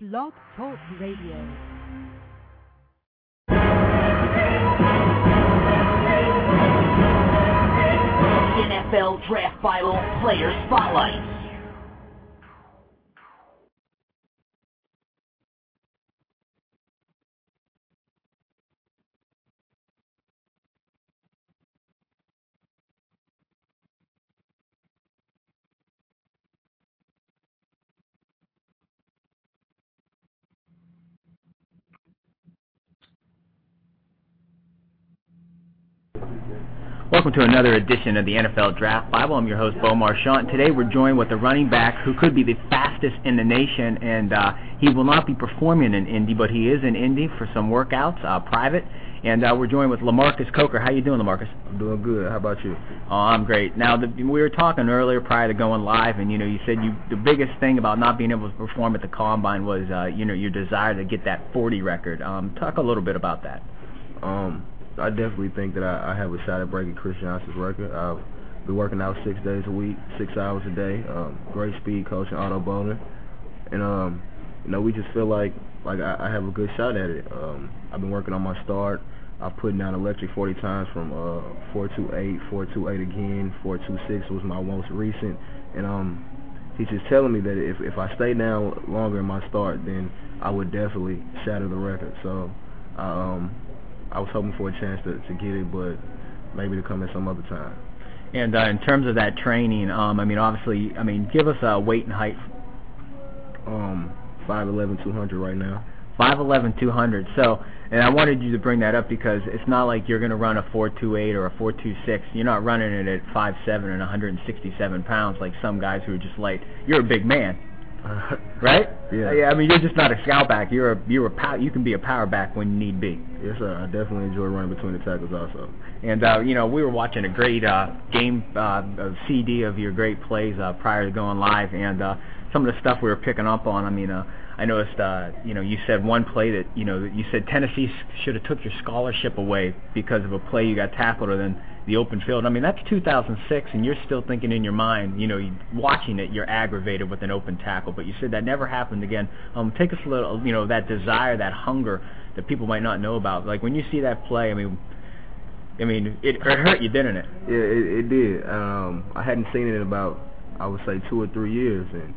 Blog Talk Radio. NFL Draft Bible Player Spotlight. Welcome to another edition of the NFL Draft Bible. I'm your host, Bo Marchant. Today we're joined with a running back who could be the fastest in the nation, and he will not be performing in Indy, but he is in Indy for some workouts, private. And we're joined with Lamarcus Coker. How you doing, Lamarcus? I'm doing good. How about you? Oh, I'm great. Now, we were talking earlier prior to going live, and you said the biggest thing about not being able to perform at the Combine was your desire to get that 40 record. Talk a little bit about that. I definitely think that I have a shot at breaking Chris Johnson's record. I've been working out 6 days a week, 6 hours a day. Great speed coach and Otto Bowden, and we just feel like I have a good shot at it. I've been working on my start. I've put down electric 40 times from 428, 428 again, 426 was my most recent, and he's just telling me that if I stay down longer in my start, then I would definitely shatter the record. So I was hoping for a chance to get it, but maybe to come at some other time. And in terms of that training, obviously, give us a weight and height. 5'11", 200 right now. 5'11", 200. So, and I wanted you to bring that up because it's not like you're going to run a 4.28 or a 4.26. You're not running it at 5'7" and 167 pounds like some guys who are just light. You're a big man. Right? Yeah. You're just not a scout back. You can be a power back when you need be. Yes, sir. I definitely enjoy running between the tackles also. And we were watching a great game CD of your great plays prior to going live, and some of the stuff we were picking up on. I noticed you said one play that you said Tennessee should have took your scholarship away because of a play you got tackled or then the open field. That's 2006, and you're still thinking in your mind, watching it, you're aggravated with an open tackle. But you said that never happened again. Take us a little, that desire, that hunger that people might not know about. Like when you see that play, it hurt you, didn't it? Yeah, it did. I hadn't seen it in about, I would say, 2 or 3 years, and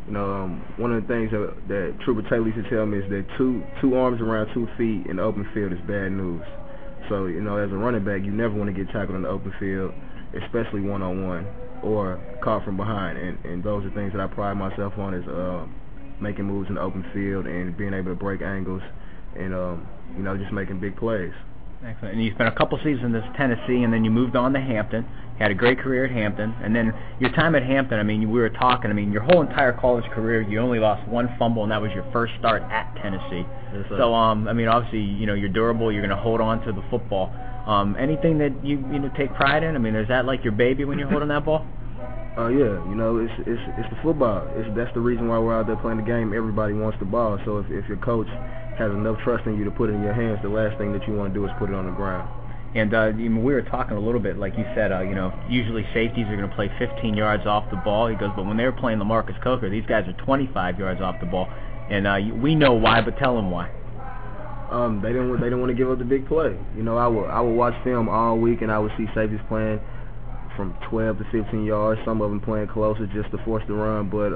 one of the things that Trooper Taylor used to tell me is that two arms around 2 feet in the open field is bad news. So, as a running back, you never want to get tackled in the open field, especially one-on-one or caught from behind. And those are things that I pride myself on is making moves in the open field and being able to break angles and, just making big plays. Excellent. And you spent a couple seasons in Tennessee, and then you moved on to Hampton. You had a great career at Hampton. And then your time at Hampton, we were talking, your whole entire college career, you only lost 1 fumble, and that was your first start at Tennessee. Yes, sir. So, obviously, you're durable. You're going to hold on to the football. Anything that you take pride in? Is that like your baby when you're holding that ball? Yeah, it's the football. That's the reason why we're out there playing the game. Everybody wants the ball. So if your coach has enough trust in you to put it in your hands, the last thing that you want to do is put it on the ground. And we were talking a little bit, like you said, usually safeties are going to play 15 yards off the ball. He goes, but when they were playing Lamarcus Coker, these guys are 25 yards off the ball. And we know why, but tell them why. They didn't want to give up the big play. I would watch film all week, and I would see safeties playing from 12 to 15 yards, some of them playing closer just to force the run. But,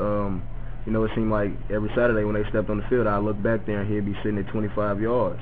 it seemed like every Saturday when they stepped on the field, I look back there and he'd be sitting at 25 yards,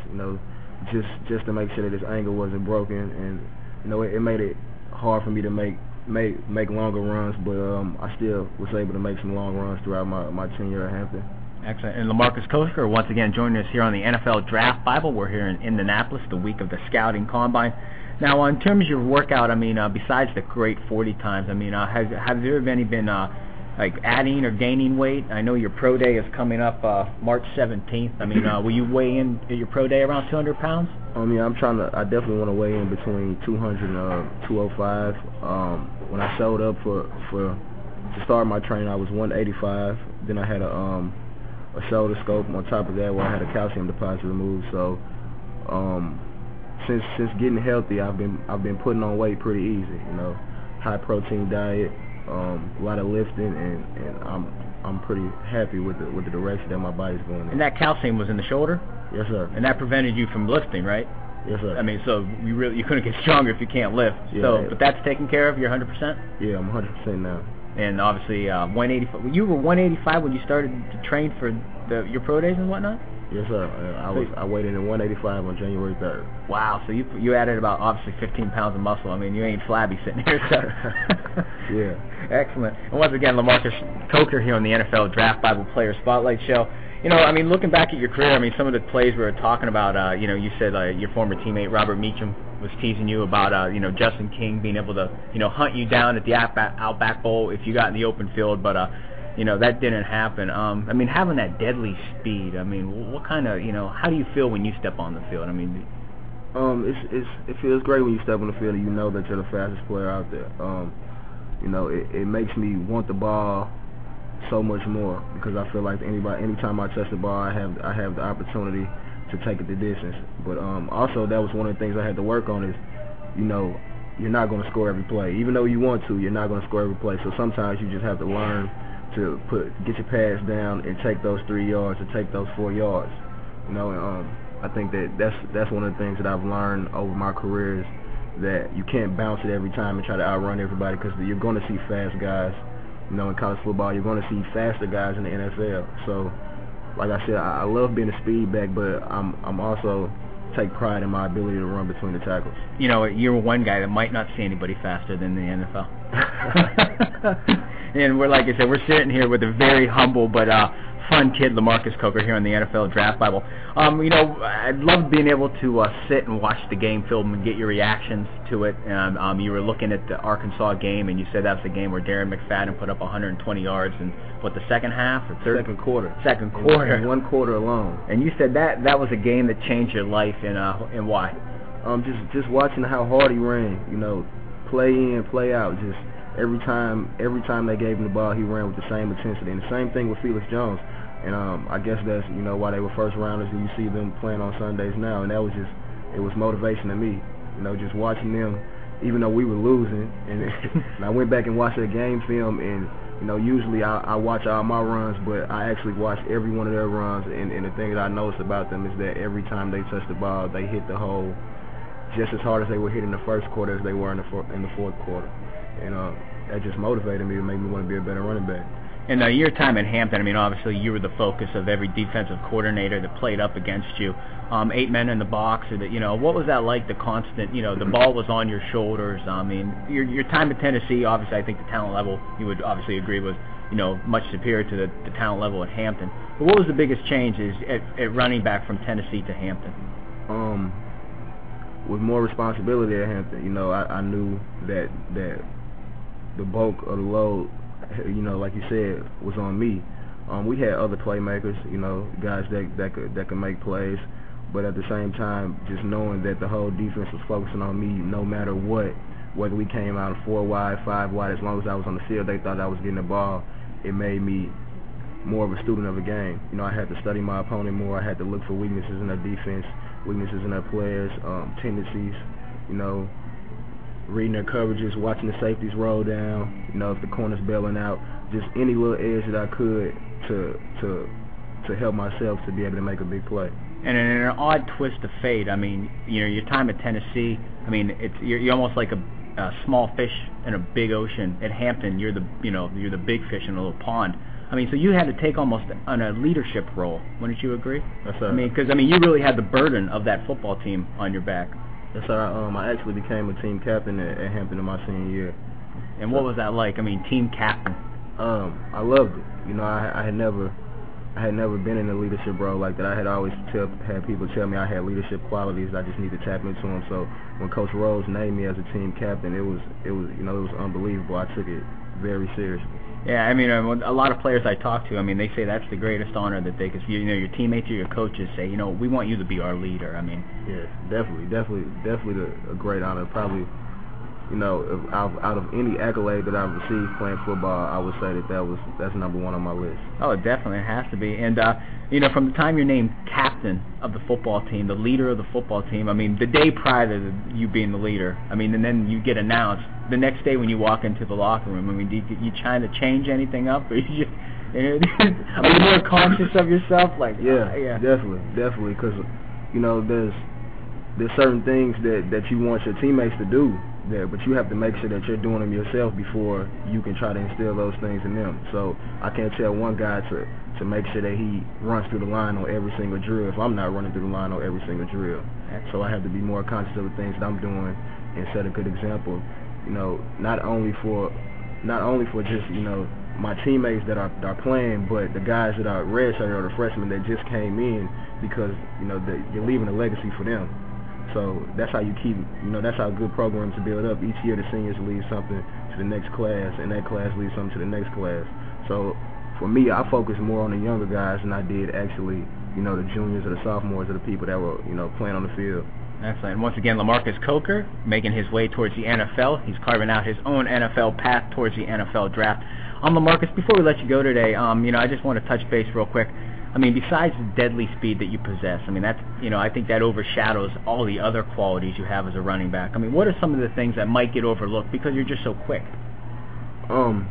just to make sure that his angle wasn't broken. And, it made it hard for me to make longer runs, but I still was able to make some long runs throughout my tenure at Hampton. Excellent. And Lamarcus Coker, once again, joining us here on the NFL Draft Bible. We're here in Indianapolis, the week of the Scouting Combine. Now, in terms of your workout, besides the great 40 times, have there been adding or gaining weight? I know your pro day is coming up March 17th. Will you weigh in at your pro day around 200 pounds? I definitely want to weigh in between 200 and 205. When I showed up to start my training, I was 185. Then I had a shoulder scope on top of that where I had a calcium deposit removed. So, since getting healthy, I've been putting on weight pretty easy. High protein diet, a lot of lifting, and I'm pretty happy with the direction that my body's going in. And that calcium was in the shoulder? Yes, sir. And that prevented you from lifting, right? Yes, sir. I mean, so you couldn't get stronger if you can't lift. Yeah, so, but that's taken care of. You're 100%. Yeah, I'm 100% now. And obviously, 185. You were 185 when you started to train for your pro days and whatnot. Yes, sir. I weighed in at 185 on January 3rd. Wow. So you added about obviously 15 pounds of muscle. I mean, you ain't flabby sitting here. So. Yeah. Excellent. And once again, LaMarcus Coker here on the NFL Draft Bible Player Spotlight Show. You know, I mean, looking back at your career, I mean, some of the plays we were talking about, you know, you said your former teammate Robert Meacham was teasing you about, you know, Justin King being able to, you know, hunt you down at the Outback Bowl if you got in the open field, but, you know, that didn't happen. I mean, having that deadly speed, I mean, what kind of, you know, how do you feel when you step on the field? I mean, it feels great when you step on the field and you know that you're the fastest player out there. You know, it makes me want the ball so much more because I feel like anytime I touch the ball, I have the opportunity to take it the distance. But also that was one of the things I had to work on is, you know, you're not going to score every play. Even though you want to, you're not going to score every play. So sometimes you just have to learn to get your pass down and take those 3 yards or take those 4 yards. You know, and I think that's one of the things that I've learned over my career is that you can't bounce it every time and try to outrun everybody because you're going to see fast guys. You know, in college football, you're going to see faster guys in the NFL. So, like I said, I love being a speed back, but I'm also take pride in my ability to run between the tackles. You know, you're one guy that might not see anybody faster than the NFL. And we're, like I said, we're sitting here with a very humble but fun kid, LaMarcus Coker, here on the NFL Draft Bible. You know, I'd love being able to sit and watch the game film and get your reactions to it. You were looking at the Arkansas game, and you said that was the game where Darren McFadden put up 120 yards in, what, the second half or third? Second quarter. Second quarter. In 1 quarter alone. And you said that was a game that changed your life, and why? Just watching how hard he ran, you know, play in, play out, just every time they gave him the ball, he ran with the same intensity. And the same thing with Felix Jones. And I guess that's, you know, why they were first rounders and you see them playing on Sundays now. And that was it was motivation to me, you know, just watching them, even though we were losing. And I went back and watched their game film, and, you know, usually I watch all my runs, but I actually watched every one of their runs. And the thing that I noticed about them is that every time they touched the ball, they hit the hole just as hard as they were hitting the first quarter as they were in the fourth quarter. And that just motivated me to make me want to be a better running back. And your time at Hampton, I mean, obviously you were the focus of every defensive coordinator that played up against you. 8 men in the box, or you know, what was that like? The constant, you know, the ball was on your shoulders. I mean, your time at Tennessee, obviously, I think the talent level you would obviously agree was, you know, much superior to the talent level at Hampton. But what was the biggest change at running back from Tennessee to Hampton? With more responsibility at Hampton, you know, I knew that the bulk of the load, you know, like you said, was on me. We had other playmakers, you know, guys that could make plays, but at the same time, just knowing that the whole defense was focusing on me, no matter what, whether we came out 4 wide, 5 wide, as long as I was on the field, they thought I was getting the ball. It made me more of a student of the game. You know, I had to study my opponent more. I had to look for weaknesses in their defense, weaknesses in their players, tendencies, you know, reading their coverages, watching the safeties roll down, you know, if the corner's bailing out, just any little edge that I could to help myself to be able to make a big play. And in an odd twist of fate, I mean, you know, your time at Tennessee, I mean, you're almost like a small fish in a big ocean. At Hampton, you're the big fish in a little pond. I mean, so you had to take almost on a leadership role. Wouldn't you agree? Yes, sir. I mean, because you really had the burden of that football team on your back. Yes, sir. I actually became a team captain at Hampton in my senior year. And what was that like? I mean, team captain. I loved it. You know, I had never been in a leadership role like that. I had always had people tell me I had leadership qualities. I just need to tap into them. So when Coach Rose named me as a team captain, it was unbelievable. I took it very seriously. Yeah, I mean, a lot of players I talk to, I mean, they say that's the greatest honor that they could. You know, your teammates or your coaches say, you know, we want you to be our leader. I mean, yes, definitely a great honor. Probably, you know, out of any accolade that I've received playing football, I would say that's number one on my list. Oh, definitely, it has to be. And you know, from the time you're named captain of the football team, the leader of the football team, I mean, the day prior to you being the leader, I mean, and then you get announced the next day when you walk into the locker room. I mean, you trying to change anything up, or you just Are you more conscious of yourself? Like, yeah, definitely, because you know there's certain things that you want your teammates to do there, but you have to make sure that you're doing them yourself before you can try to instill those things in them. So I can't tell one guy to make sure that he runs through the line on every single drill if I'm not running through the line on every single drill. So I have to be more conscious of the things that I'm doing and set a good example. You know, not only for just, you know, my teammates that are playing, but the guys that are redshirt or the freshmen that just came in, because you know you're leaving a legacy for them. So that's how you keep, you know, that's how good programs build up. Each year the seniors leave something to the next class, and that class leaves something to the next class. So for me, I focus more on the younger guys than I did actually, you know, the juniors or the sophomores or the people that were, you know, playing on the field. Excellent. And once again, LaMarcus Coker making his way towards the NFL. He's carving out his own NFL path towards the NFL draft. LaMarcus, before we let you go today, you know, I just want to touch base real quick. I mean, besides the deadly speed that you possess, I mean, that's, you know, I think that overshadows all the other qualities you have as a running back. I mean, what are some of the things that might get overlooked because you're just so quick? No,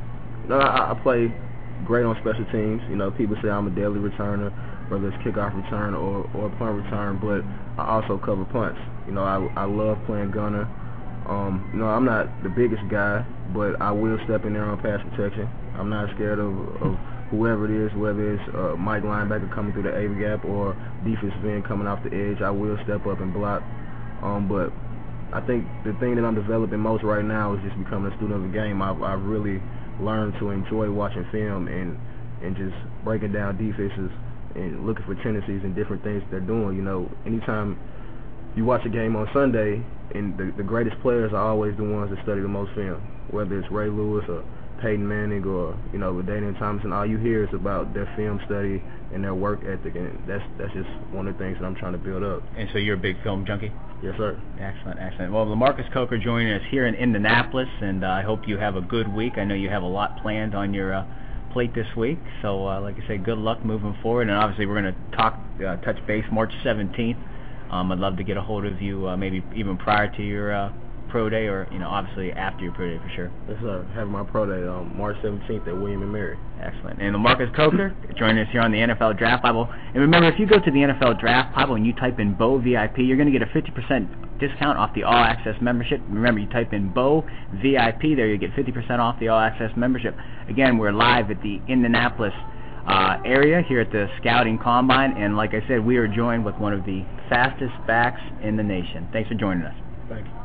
I play great on special teams. You know, people say I'm a deadly returner, whether it's kickoff return or punt return, but I also cover punts. You know, I love playing gunner. You know, I'm not the biggest guy, but I will step in there on pass protection. I'm not scared of whoever it is, whether it's Mike linebacker coming through the A gap or defensive end coming off the edge. I will step up and block. But I think the thing that I'm developing most right now is just becoming a student of the game. I've really learned to enjoy watching film and just breaking down defenses and looking for tendencies and different things they're doing. You know, anytime you watch a game on Sunday, and the greatest players are always the ones that study the most film, whether it's Ray Lewis or Peyton Manning or, you know, LaDainian Tomlinson. All you hear is about their film study and their work ethic, and that's just one of the things that I'm trying to build up. And so you're a big film junkie? Yes, sir. Excellent. Well, LaMarcus Coker joining us here in Indianapolis, and I hope you have a good week. I know you have a lot planned on your plate this week, so like I say, good luck moving forward. And obviously we're going to touch base March 17th. I'd love to get a hold of you maybe even prior to your pro day, or, you know, obviously after your pro day for sure. Yes, sir. Have my pro day on March 17th at William & Mary. Excellent. And LaMarcus Coker joining us here on the NFL Draft Bible. And remember, if you go to the NFL Draft Bible and you type in Bo VIP, you're going to get a 50% discount off the All Access membership. Remember, you type in Bo VIP, there you get 50% off the All Access membership. Again, we're live at the Indianapolis area here at the Scouting Combine, and like I said, we are joined with one of the fastest backs in the nation. Thanks for joining us. Thank you.